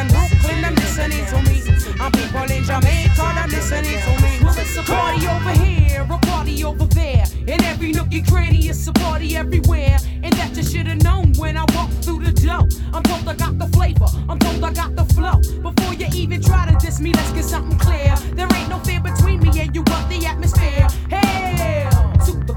Brooklyn, them listening to me. And people in Jamaica, them listening to me. It's a party over here, a party over there. In every nookie cranny, it's a party everywhere. And that you should've known when I walked through the door. I'm told I got the flavor, I'm told I got the flow. Before you even try to diss me, let's get something clear.